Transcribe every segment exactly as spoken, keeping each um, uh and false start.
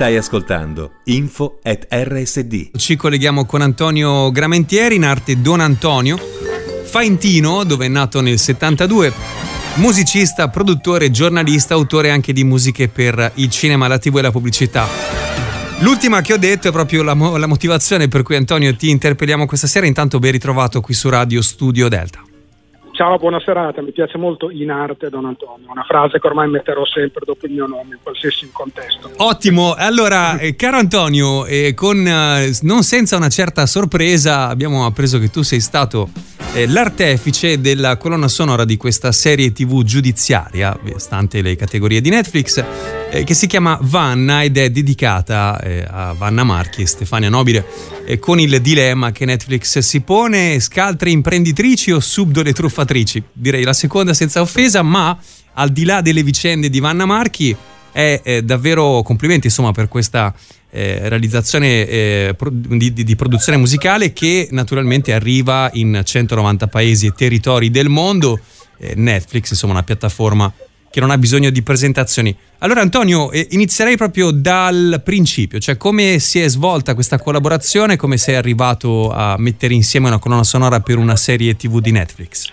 Stai ascoltando Info at R S D. Ci colleghiamo con Antonio Gramentieri, in arte Don Antonio, faentino, dove è nato nel settantadue, musicista, produttore, giornalista, autore anche di musiche per il cinema, la tivù e la pubblicità. L'ultima che ho detto è proprio la, mo- la motivazione per cui, Antonio, ti interpelliamo questa sera. Intanto ben ritrovato qui su Radio Studio Delta. Ciao, buona serata, mi piace molto in arte Don Antonio, una frase che ormai metterò sempre dopo il mio nome in qualsiasi contesto. Ottimo, allora eh, caro Antonio, eh, con eh, non senza una certa sorpresa abbiamo appreso che tu sei stato eh, l'artefice della colonna sonora di questa serie tivù giudiziaria, stante le categorie di Netflix, eh, che si chiama Vanna ed è dedicata eh, a Vanna Marchi e Stefania Nobile, eh, con il dilemma che Netflix si pone: scaltre imprenditrici o subdole truffatrici? Direi la seconda senza offesa, ma al di là delle vicende di Vanna Marchi è eh, davvero complimenti insomma per questa eh, realizzazione eh, pro- di, di, di produzione musicale che naturalmente arriva in centonovanta paesi e territori del mondo. eh, Netflix insomma una piattaforma che non ha bisogno di presentazioni. Allora Antonio, eh, inizierei proprio dal principio, cioè come si è svolta questa collaborazione, come sei arrivato a mettere insieme una colonna sonora per una serie tivù di Netflix?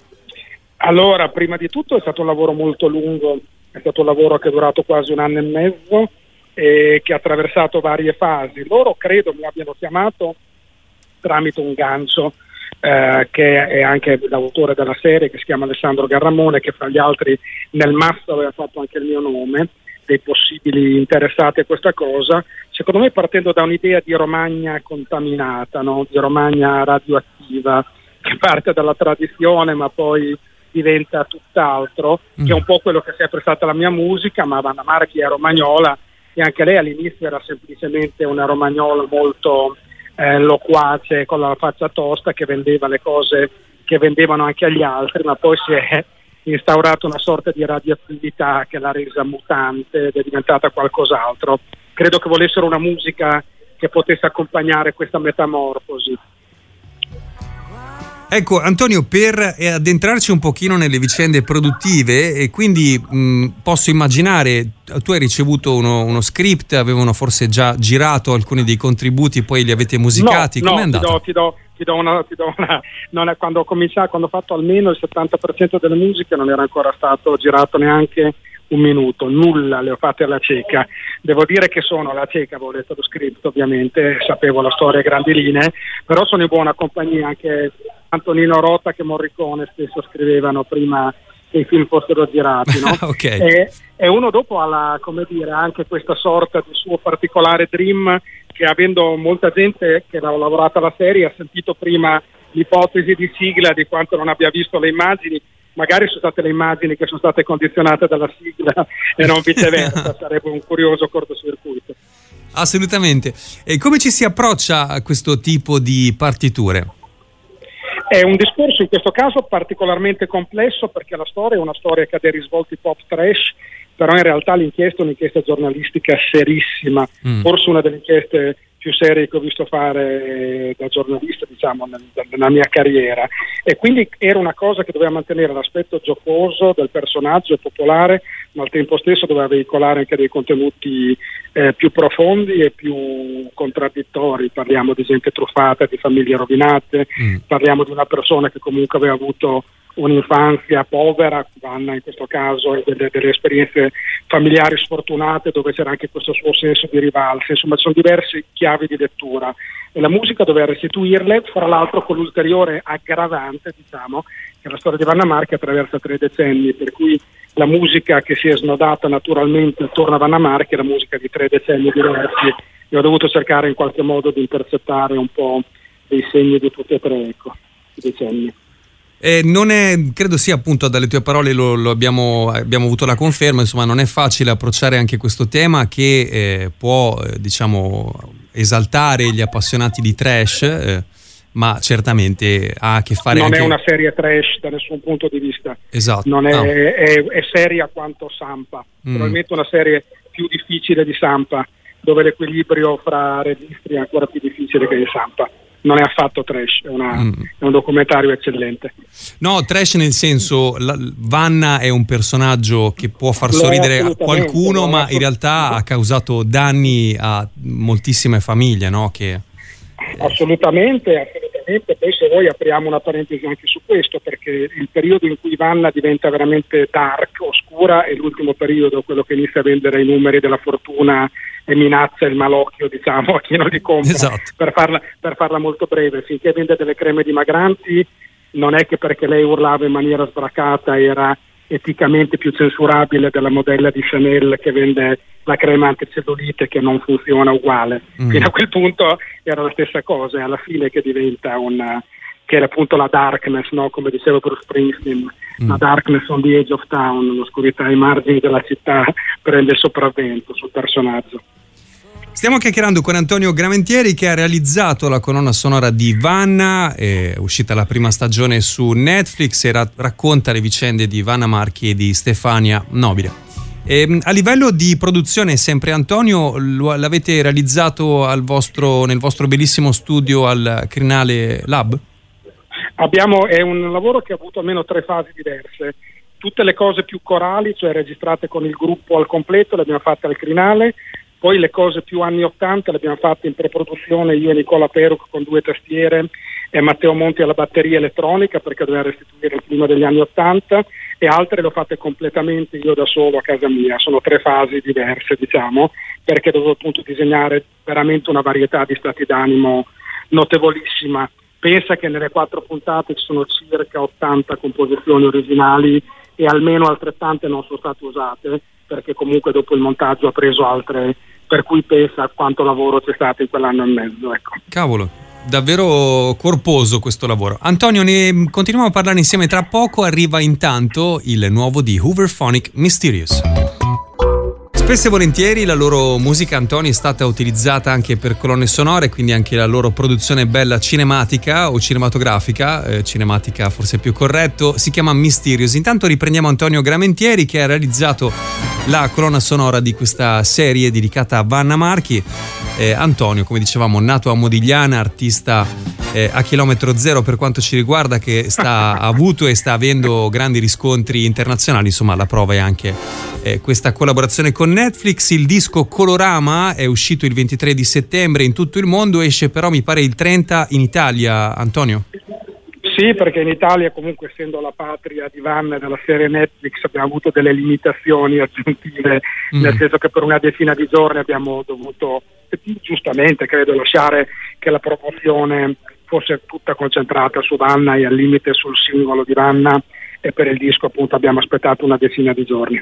Allora, prima di tutto è stato un lavoro molto lungo, è stato un lavoro che è durato quasi un anno e mezzo e che ha attraversato varie fasi. Loro credo mi abbiano chiamato tramite un gancio eh, che è anche l'autore della serie, che si chiama Alessandro Garramone, che fra gli altri nel masso aveva fatto anche il mio nome, dei possibili interessati a questa cosa, secondo me partendo da un'idea di Romagna contaminata, no? Di Romagna radioattiva, che parte dalla tradizione ma poi diventa tutt'altro, mm. che è un po' quello che è sempre stata la mia musica. Ma Vanna Marchi è romagnola e anche lei all'inizio era semplicemente una romagnola molto eh, loquace, con la faccia tosta, che vendeva le cose che vendevano anche agli altri, ma poi si è instaurata una sorta di radioattività che l'ha resa mutante ed è diventata qualcos'altro. Credo che volessero una musica che potesse accompagnare questa metamorfosi. Ecco Antonio, per addentrarci un pochino nelle vicende produttive, e quindi mh, posso immaginare, tu hai ricevuto uno, uno script, avevano forse già girato alcuni dei contributi, poi li avete musicati, no, com'è no, andato? Ti do, ti do, ti do una, ti do una non è, quando ho cominciato, quando ho fatto almeno il settanta per cento delle musiche non era ancora stato girato neanche un minuto, nulla, le ho fatte alla cieca. Devo dire che sono alla cieca, avevo letto lo script ovviamente, sapevo la storia a grandi linee, però sono in buona compagnia. Anche Antonino Rota che Morricone spesso scrivevano prima che i film fossero girati, no? Okay. e, e uno dopo ha la, come dire, anche questa sorta di suo particolare dream, che avendo molta gente che aveva lavorato alla serie ha sentito prima l'ipotesi di sigla di quanto non abbia visto le immagini. Magari sono state le immagini che sono state condizionate dalla sigla e non viceversa, sarebbe un curioso cortocircuito. Assolutamente. E come ci si approccia a questo tipo di partiture? È un discorso in questo caso particolarmente complesso, perché la storia è una storia che ha dei risvolti pop trash, però in realtà l'inchiesta è un'inchiesta giornalistica serissima, mm. forse una delle inchieste più serie che ho visto fare da giornalista, diciamo, nel, nella mia carriera, e quindi era una cosa che doveva mantenere l'aspetto giocoso del personaggio popolare, ma al tempo stesso doveva veicolare anche dei contenuti eh, più profondi e più contraddittori. Parliamo di gente truffata, di famiglie rovinate, mm. parliamo di una persona che comunque aveva avuto un'infanzia povera, Vanna in questo caso, e delle, delle esperienze familiari sfortunate dove c'era anche questo suo senso di rivalsa. Insomma, ci sono diverse chiavi di lettura e la musica doveva restituirle, fra l'altro con l'ulteriore aggravante, diciamo, che la storia di Vanna Marchi attraversa tre decenni, per cui la musica che si è snodata naturalmente attorno a Vanna Marchi è la musica di tre decenni diversi, e ho dovuto cercare in qualche modo di intercettare un po' dei segni di tutti e tre, ecco, i decenni. Eh, non è, credo sia appunto dalle tue parole lo, lo abbiamo, abbiamo avuto la conferma, insomma non è facile approcciare anche questo tema che eh, può eh, diciamo esaltare gli appassionati di trash, eh, ma certamente ha a che fare non anche... è una serie trash da nessun punto di vista, esatto, non è, no. è, è seria quanto Sampa, mm. probabilmente una serie più difficile di Sampa, dove l'equilibrio fra registri è ancora più difficile che di Sampa. non è affatto trash, è, una, mm. è un documentario eccellente. No, trash nel senso, la, Vanna è un personaggio che può far lo sorridere qualcuno, ma in realtà ha causato danni a moltissime famiglie, no? Che, assolutamente, assolutamente. Poi se vuoi apriamo una parentesi anche su questo, perché il periodo in cui Vanna diventa veramente dark, oscura, è l'ultimo periodo, quello che inizia a vendere i numeri della fortuna e minaccia il malocchio, diciamo, a chi non li compra. Esatto. per, farla, per farla molto breve. Finché vende delle creme dimagranti, non è che perché lei urlava in maniera sbracata era eticamente più censurabile della modella di Chanel che vende la crema anticellulite che non funziona uguale. Mm. Fino a quel punto era la stessa cosa, e alla fine che diventa un che era appunto la darkness, no? Come diceva Bruce Springsteen, mm. la darkness on the edge of town, l'oscurità ai margini della città prende il sopravvento sul personaggio. Stiamo chiacchierando con Antonio Gramentieri, che ha realizzato la colonna sonora di Vanna, è uscita la prima stagione su Netflix e ra- racconta le vicende di Vanna Marchi e di Stefania Nobile. E, a livello di produzione, sempre Antonio, lo, l'avete realizzato al vostro, nel vostro bellissimo studio al Crinale Lab? Abbiamo, è un lavoro che ha avuto almeno tre fasi diverse. Tutte le cose più corali, cioè registrate con il gruppo al completo, le abbiamo fatte al Crinale. Poi le cose più anni ottanta le abbiamo fatte in preproduzione io e Nicola Peruc con due tastiere e Matteo Monti alla batteria elettronica, perché doveva restituire il clima degli anni ottanta, e altre le ho fatte completamente io da solo a casa mia. Sono tre fasi diverse, diciamo, perché dovevo appunto disegnare veramente una varietà di stati d'animo notevolissima. Pensa che nelle quattro puntate ci sono circa ottanta composizioni originali e almeno altrettante non sono state usate, perché comunque dopo il montaggio ha preso altre, per cui pensa quanto lavoro c'è stato in quell'anno e mezzo, ecco. Cavolo, davvero corposo questo lavoro. Antonio, ne continuiamo a parlare insieme tra poco. Arriva intanto il nuovo di Hooverphonic, Mysterious. Spesso e volentieri la loro musica, Antonio, è stata utilizzata anche per colonne sonore, quindi anche la loro produzione bella cinematica o cinematografica, eh, cinematica forse più corretto, si chiama Mysterious. Intanto riprendiamo Antonio Gramentieri, che ha realizzato la colonna sonora di questa serie dedicata a Vanna Marchi. Eh, Antonio, come dicevamo, nato a Modigliana, artista eh, a chilometro zero per quanto ci riguarda, che sta ha avuto e sta avendo grandi riscontri internazionali. Insomma, la prova è anche eh, questa collaborazione con Netflix. Il disco Colorama è uscito il ventitré di settembre in tutto il mondo, esce però mi pare il trenta in Italia, Antonio. Sì, perché in Italia, comunque, essendo la patria di Vanna e della serie Netflix, abbiamo avuto delle limitazioni aggiuntive, mm. nel senso che per una decina di giorni abbiamo dovuto, giustamente credo, lasciare che la promozione fosse tutta concentrata su Vanna e al limite sul singolo di Vanna, e per il disco appunto abbiamo aspettato una decina di giorni.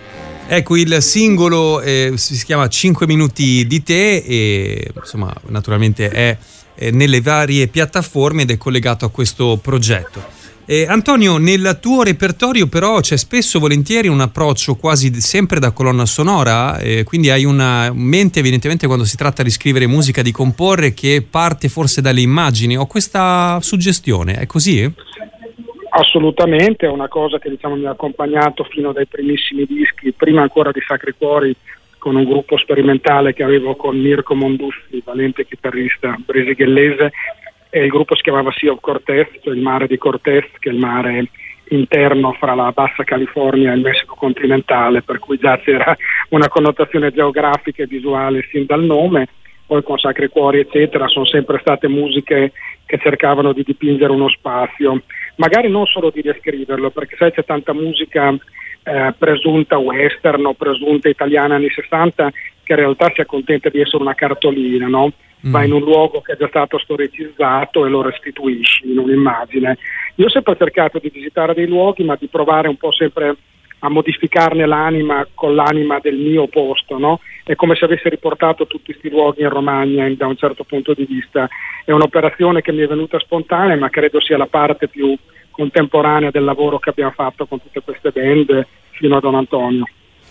Ecco, il singolo eh, si chiama cinque minuti di te e insomma naturalmente è nelle varie piattaforme ed è collegato a questo progetto. Eh, Antonio, nel tuo repertorio però c'è spesso volentieri un approccio quasi sempre da colonna sonora, eh, quindi hai una mente evidentemente quando si tratta di scrivere musica, di comporre, che parte forse dalle immagini. Ho questa suggestione, è così? Assolutamente, è una cosa che diciamo mi ha accompagnato fino dai primissimi dischi, prima ancora di Sacri Cuori, con un gruppo sperimentale che avevo con Mirko Mondussi, valente chitarrista brasiliese, e il gruppo si chiamava Sea of Cortez, cioè il mare di Cortez, che è il mare interno fra la Bassa California e il Messico continentale, per cui già c'era una connotazione geografica e visuale sin dal nome. Poi con Sacri Cuori eccetera sono sempre state musiche che cercavano di dipingere uno spazio, magari non solo di descriverlo, perché sai c'è tanta musica Eh, presunta western o presunta italiana anni sessanta che in realtà si accontenta di essere una cartolina, no? Mm. Va in un luogo che è già stato storicizzato e lo restituisci in un'immagine. Io ho sempre cercato di visitare dei luoghi, ma di provare un po' sempre a modificarne l'anima con l'anima del mio posto, no? È come se avessi riportato tutti questi luoghi in Romagna da un certo punto di vista. È un'operazione che mi è venuta spontanea, ma credo sia la parte più contemporanea del lavoro che abbiamo fatto con tutte queste band fino a Don Antonio.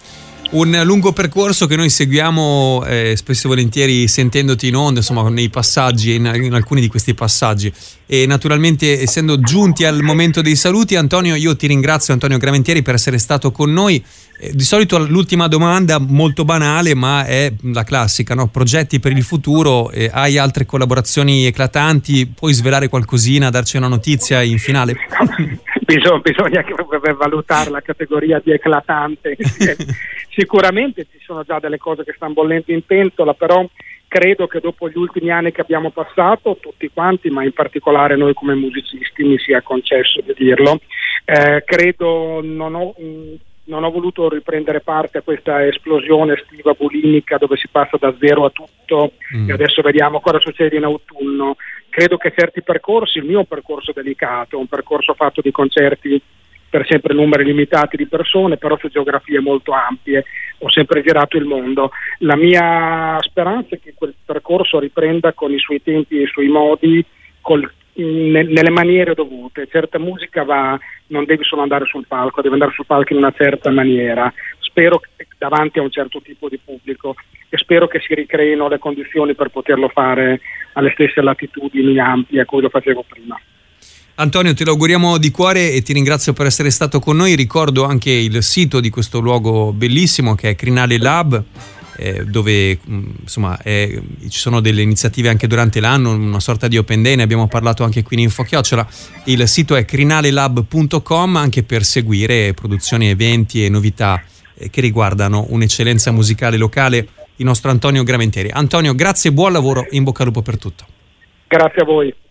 Un lungo percorso che noi seguiamo eh, spesso e volentieri sentendoti in onda, insomma nei passaggi, in, in alcuni di questi passaggi. e naturalmente essendo giunti al momento dei saluti, Antonio, io ti ringrazio, Antonio Gramentieri, per essere stato con noi. Eh, di solito l'ultima domanda, molto banale, ma è la classica, no? Progetti per il futuro, eh, hai altre collaborazioni eclatanti, puoi svelare qualcosina, darci una notizia in finale? Bisogna, bisogna valutare la categoria di eclatante. Sicuramente ci sono già delle cose che stanno bollendo in pentola, però credo che dopo gli ultimi anni che abbiamo passato, tutti quanti, ma in particolare noi come musicisti, mi sia concesso di dirlo, eh, credo non ho, non ho voluto riprendere parte a questa esplosione estiva bulimica dove si passa da zero a tutto mm. e adesso vediamo cosa succede in autunno. Credo che certi percorsi, il mio percorso delicato, un percorso fatto di concerti per sempre numeri limitati di persone, però su geografie molto ampie, ho sempre girato il mondo. La mia speranza è che quel percorso riprenda con i suoi tempi e i suoi modi, col, ne, nelle maniere dovute. Certa musica va, non deve solo andare sul palco, deve andare sul palco in una certa maniera, spero che davanti a un certo tipo di pubblico, e spero che si ricreino le condizioni per poterlo fare alle stesse latitudini ampie a cui lo facevo prima. Antonio, te lo auguriamo di cuore e ti ringrazio per essere stato con noi. Ricordo anche il sito di questo luogo bellissimo che è Crinale Lab, eh, dove insomma è, ci sono delle iniziative anche durante l'anno, una sorta di open day, ne abbiamo parlato anche qui in InfoChiocciola. Il sito è crinale lab punto com, anche per seguire produzioni, eventi e novità eh, che riguardano un'eccellenza musicale locale, il nostro Antonio Gramentieri. Antonio, grazie, buon lavoro e in bocca al lupo per tutto. Grazie a voi.